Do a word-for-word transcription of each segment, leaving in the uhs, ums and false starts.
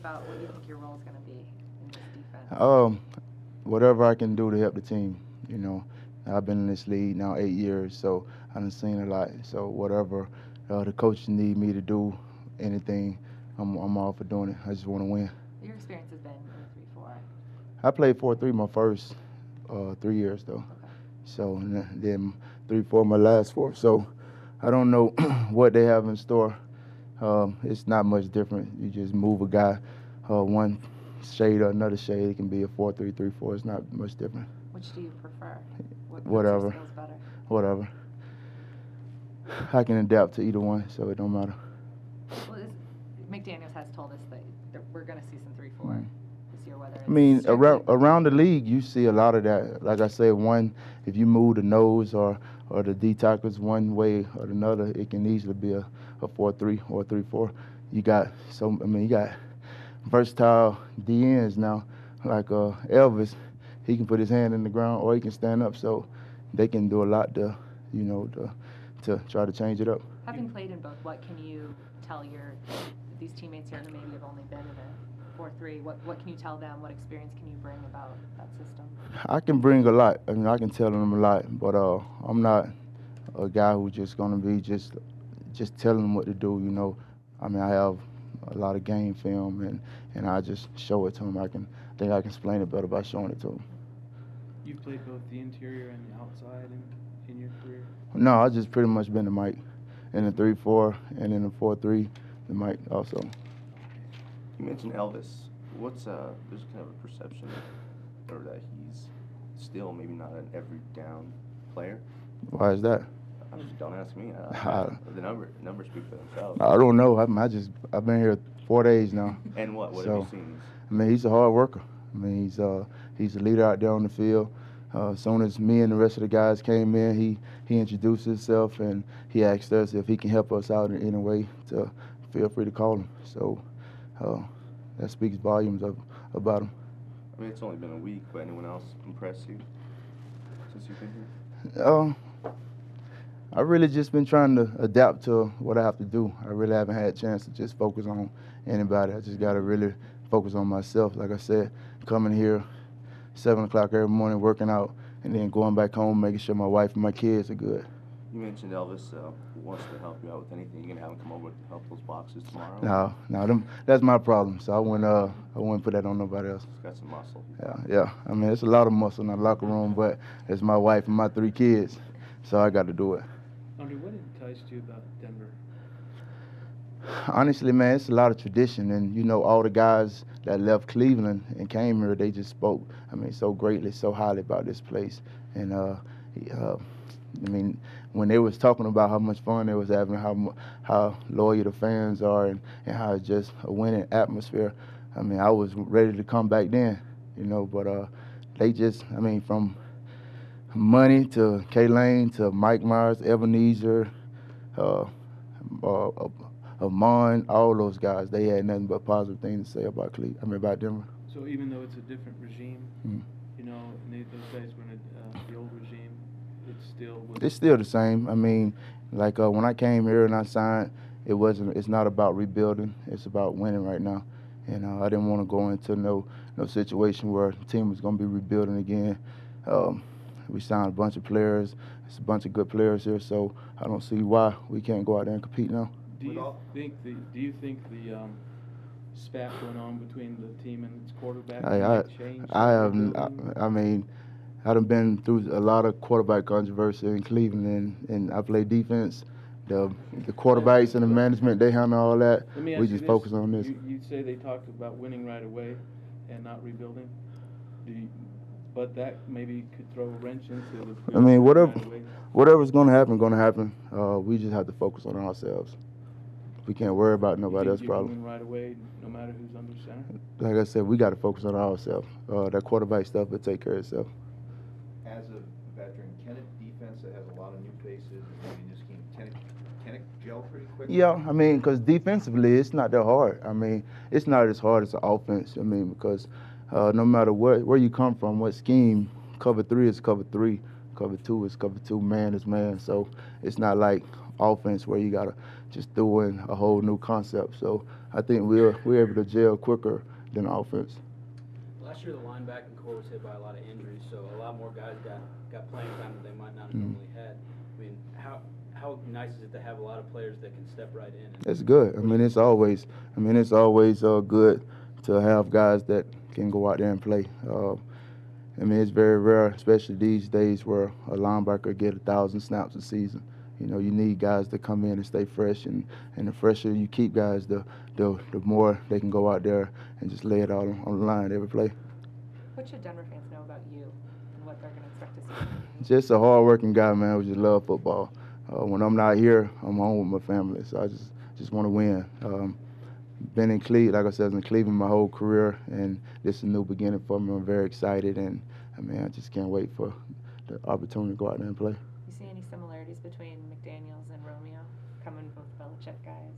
about what you think your role is going to be in this defense? Um, whatever I can do to help the team. You know, I've been in this league now eight years, so I've seen a lot. So whatever uh, the coaches need me to do, anything, I'm I'm all for doing it. I just want to win. Your experience has been in the three four. I played four three my first uh, three years though. Okay. So and then three four my last four. So I don't know what they have in store. Um, it's not much different. You just move a guy uh, one shade or another shade. It can be a four three three four. It's not much different. Which do you prefer? What Whatever. skills better? Whatever. I can adapt to either one, so it don't matter. Well, is, McDaniels has told us that, that we're going to see some three four Mm. this year. Whether it's I mean, strictly- around around the league, you see a lot of that. Like I said, one, if you move the nose or or the D tackles one way or another, it can easily be a, a four three or three four. You got so I mean, you got versatile D Ns now, like uh, Elvis. He can put his hand in the ground or he can stand up, so they can do a lot to, you know, to, to try to change it up. Having played in both, what can you tell your these teammates here who maybe have only been in a four three? What what can you tell them? What experience can you bring about that system? I can bring a lot. I mean, I can tell them a lot, but uh, I'm not a guy who's just gonna be just just telling them what to do. You know, I mean, I have a lot of game film, and, and I just show it to them. I can I think I can explain it better by showing it to them. You've played both the interior and the outside in, in your career? No, I just pretty much been the Mike in the three four and in the four three, the Mike also. You mentioned Elvis. What's uh? There's kind of a perception, or that he's still maybe not an every down player. Why is that? I just don't ask me. Uh, Uh, the number numbers speak for themselves. I don't know. I, I just I've been here four days now. And what? What So, have you seen? I mean, he's a hard worker. I mean, he's uh he's a leader out there on the field. Uh, as soon as me and the rest of the guys came in, he he introduced himself and he asked us if he can help us out in any way. To feel free to call him. So uh, that speaks volumes of about him. I mean, it's only been a week, but anyone else impress you since you've been here? Um, I really just been trying to adapt to what I have to do. I really haven't had a chance to just focus on anybody. I just got to really focus on myself. Like I said, coming here seven o'clock every morning, working out, and then going back home, making sure my wife and my kids are good. You mentioned Elvis uh, wants to help you out with anything. You gonna have him come over to help those boxes tomorrow? No, no, them, that's my problem. So I wouldn't, uh, I wouldn't put that on nobody else. He's got some muscle. Yeah, yeah. I mean, it's a lot of muscle in the locker room, but it's my wife and my three kids, so I got to do it. Andre, what enticed you about Denver? Honestly, man, it's a lot of tradition, and you know, all the guys that left Cleveland and came here, they just spoke, I mean, so greatly, so highly about this place. And uh, he, uh, I mean, when they was talking about how much fun they was having, how mu- how loyal the fans are, and, and how it's just a winning atmosphere, I mean, I was ready to come back then, you know. But uh, they just, I mean, from Money to K Lane to Mike Myers, Ebenezer, uh, uh, uh, Amon, all those guys, they had nothing but positive things to say about Cleveland. I mean, about Denver. So even though it's a different regime, Mm. you know, and they, those guys were in uh, the old regime, it's still was It's still the same. I mean, like uh, when I came here and I signed, it wasn't. It's not about rebuilding. It's about winning right now. And uh, I didn't want to go into no no situation where the team was going to be rebuilding again. Um, we signed a bunch of players. It's a bunch of good players here, so I don't see why we can't go out there and compete now. Do you think the Do you think the um, spat going on between the team and its quarterback I, I, might change? I the have. rebuilding? I, I mean, I done been through a lot of quarterback controversy in Cleveland, and, and I play defense. The the quarterbacks and the management, they handle all that. Let me ask We you just this. focus on this. You, you say they talked about winning right away and not rebuilding. Do you, but that maybe could throw a wrench into the. I mean, whatever right away. whatever's gonna happen, gonna happen. Uh, we just have to focus on ourselves. We can't worry about You nobody think else's you can problem. win right away, no matter who's under center. Like I said, we got to focus on ourselves. Uh, that quarterback stuff will take care of itself. As a veteran, can a defense that has a lot of new faces in this game, can it, can it gel pretty quickly? Yeah, I mean, because defensively, it's not that hard. I mean, it's not as hard as the offense. I mean, because uh, no matter where, where you come from, what scheme, cover three is cover three. Cover two is cover two, man is man. So it's not like offense where you gotta just throw in a whole new concept. So I think we're we're able to gel quicker than offense. Last year, the linebacking core was hit by a lot of injuries, so a lot more guys got, got playing time that they might not have Mhm. normally had. I mean, how how nice is it to have a lot of players that can step right in? And It's good. I mean, it's always I mean it's always uh, good to have guys that can go out there and play. Uh, I mean, it's very rare, especially these days, where a linebacker get a thousand snaps a season. You know, you need guys to come in and stay fresh, and, and the fresher you keep guys, the, the the more they can go out there and just lay it out on, on the line every play. What should Denver fans know about you and what they're going to expect to see from you? Just a hard-working guy, man, who just love football. Uh, when I'm not here, I'm home with my family, so I just just want to win. Um, been in Cleveland, like I said, in Cleveland my whole career, and this is a new beginning for me. I'm very excited, and I mean, I just can't wait for the opportunity to go out there and play. You see any similarities between McDaniels and Romeo, coming both Belichick guys?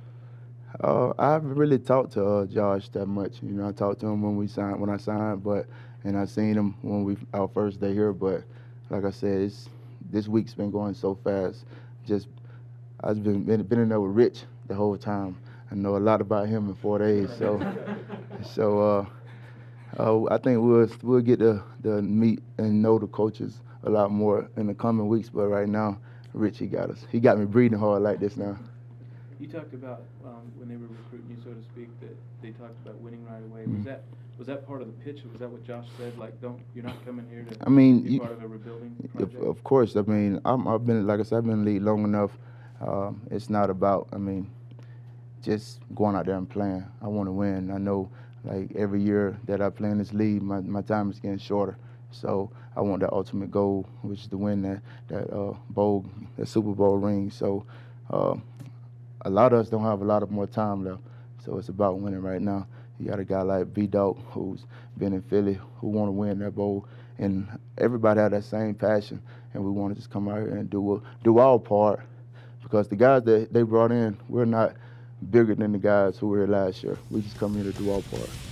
And Uh, I haven't really talked to uh, Josh that much. You know, I talked to him when we signed, when I signed, but and I seen him when we our first day here. But like I said, it's this week's been going so fast. Just I've been been, been in there with Rich the whole time. I know a lot about him in four days. So so uh, uh, I think we'll we'll get to, to meet and know the coaches a lot more in the coming weeks. But right now, Rich, he got us. He got me breathing hard like this now. You talked about um, when they were recruiting you, so to speak, that they talked about winning right away. Mm. Was that was that part of the pitch? Was that what Josh said? Like, don't you're not coming here to I mean, be you, part of a rebuilding Of, project? of course, I mean, I'm, I've been, like I said, I've been in the league long enough. Um, it's not about, I mean, just going out there and playing. I want to win. I know, like, every year that I play in this league, my, my time is getting shorter. So I want that ultimate goal, which is to win that, that uh, bowl, that Super Bowl ring. So uh, a lot of us don't have a lot of more time left. So it's about winning right now. You got a guy like B-Dog who's been in Philly, who want to win that bowl. And everybody have that same passion, and we want to just come out here and do do our part, because the guys that they brought in, we're not bigger than the guys who were here last year. We just come here to do our part.